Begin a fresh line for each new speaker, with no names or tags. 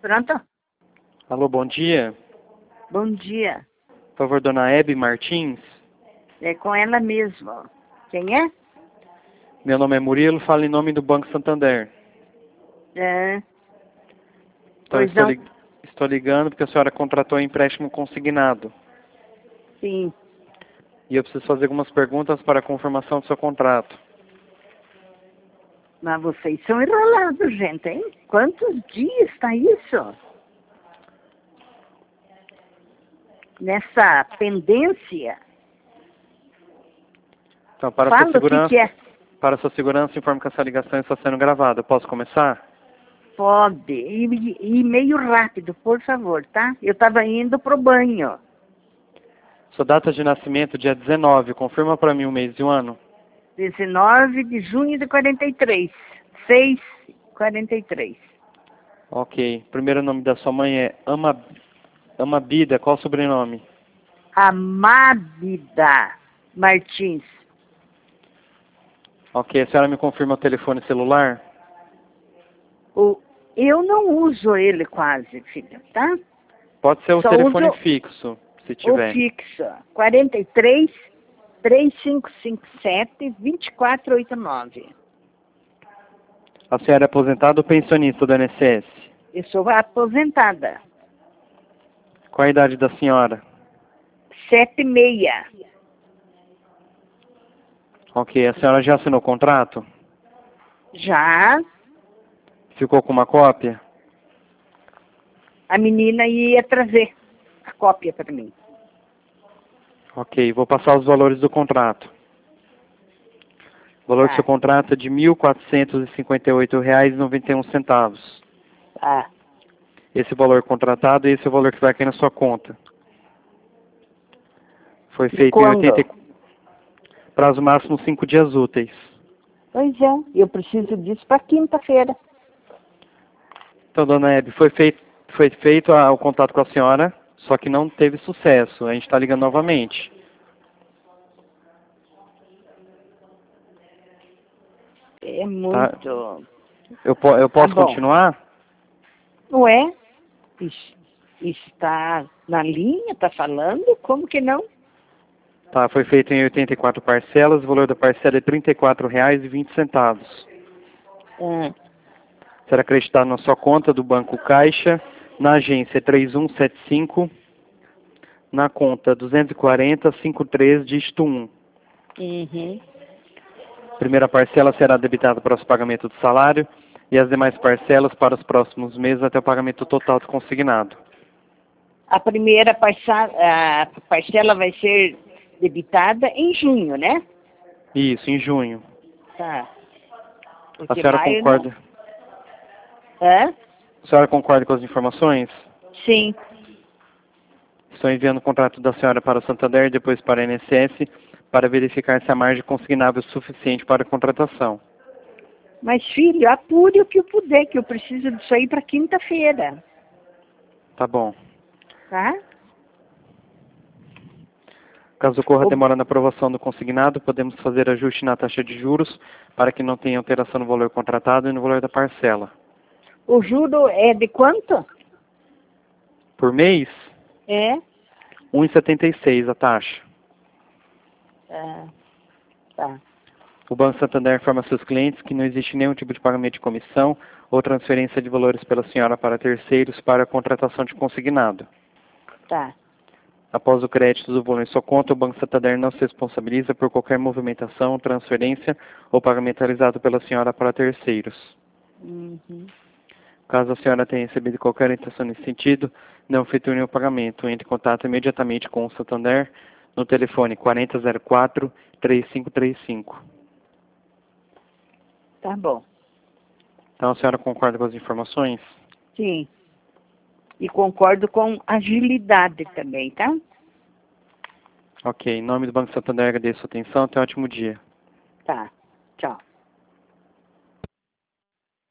Pronto?
Alô, bom dia.
Bom dia.
Por favor, dona Hebe Martins.
É com ela mesmo. Quem é?
Meu nome é Murilo, falo em nome do Banco Santander.
É.
Então,
Pois não.
estou ligando porque a senhora contratou um empréstimo consignado.
Sim.
E eu preciso fazer algumas perguntas para a confirmação do seu contrato.
Mas vocês são enrolados, gente, hein? Quantos dias está isso? Nessa pendência?
Então, para
Fala
sua
o
segurança,
que é.
para sua segurança, informo que essa ligação está sendo gravada. Eu posso começar?
Pode. E meio rápido, por favor, tá? Eu estava indo pro banho.
Sua data de nascimento, dia 19. Confirma para mim o mês e o ano.
19 de junho de 43. 6:43.
Ok. Primeiro nome da sua mãe é Amabida. Qual o sobrenome?
Amábida Martins.
Ok. A senhora me confirma o telefone celular?
Eu não uso ele quase, filha, tá?
Pode ser o
Só
telefone
uso
fixo, se
o
tiver.
fixo. 43 3557 2489.
A senhora é aposentada ou pensionista do INSS?
Eu sou aposentada.
Qual a idade da senhora?
76.
Ok. A senhora já assinou o contrato?
Já
Ficou com uma cópia?
a menina ia trazer a cópia para mim.
Ok. Vou passar os valores do contrato. O valor do seu
Tá,
contrato é de R$ 1.458,91.
tá.
Esse valor contratado e esse é o valor que vai cair na sua conta. Foi
E
feito em
quando?
prazo máximo 5 dias úteis.
Pois é, eu preciso disso para quinta-feira.
Então, dona Hebe, foi feito o contato com a senhora, só que não teve sucesso. A gente está ligando novamente.
É
Tá?
muito.
Eu
Tá
posso
bom.
continuar?
Ué? Está na linha? Está falando? Como que não?
Tá, foi feito em 84 parcelas, o valor da parcela é R$ 34,20.
Ah,
Será acreditado na sua conta do Banco Caixa, na agência 3175, na conta 24053, dígito 1.
uhum.
Primeira parcela será debitada para o pagamento do salário e as demais parcelas para os próximos meses até o pagamento total do consignado.
A primeira parcela vai ser debitada em junho, né?
Isso, em junho.
Tá.
A
Porque
senhora
maio não.
concorda?
Hã?
A senhora concorda com as informações?
Sim.
Estou enviando o contrato da senhora para o Santander e depois para a INSS para verificar se a margem consignável é suficiente para a contratação.
Mas, filho, apure o que eu puder, que eu preciso disso aí para quinta-feira.
Tá bom.
Tá?
Caso ocorra
O,
demora na aprovação do consignado, podemos fazer ajuste na taxa de juros para que não tenha alteração no valor contratado e no valor da parcela.
o juro é de quanto?
Por mês,
É?
R$ 1,76 a taxa.
Ah, tá.
O Banco Santander informa seus clientes que não existe nenhum tipo de pagamento de comissão ou transferência de valores pela senhora para terceiros para a contratação de consignado.
Tá.
Após o crédito do valor em sua conta, o Banco Santander não se responsabiliza por qualquer movimentação, transferência ou pagamento realizado pela senhora para terceiros.
Uhum.
Caso a senhora tenha recebido qualquer orientação nesse sentido, não efetue nenhum pagamento. Entre em contato imediatamente com o Santander no telefone 4004-3535.
Tá bom.
Então a senhora concorda com as informações?
Sim. E concordo com agilidade também, tá?
Ok. Em nome do Banco Santander, agradeço a sua atenção. Tenha um ótimo dia.
Tá.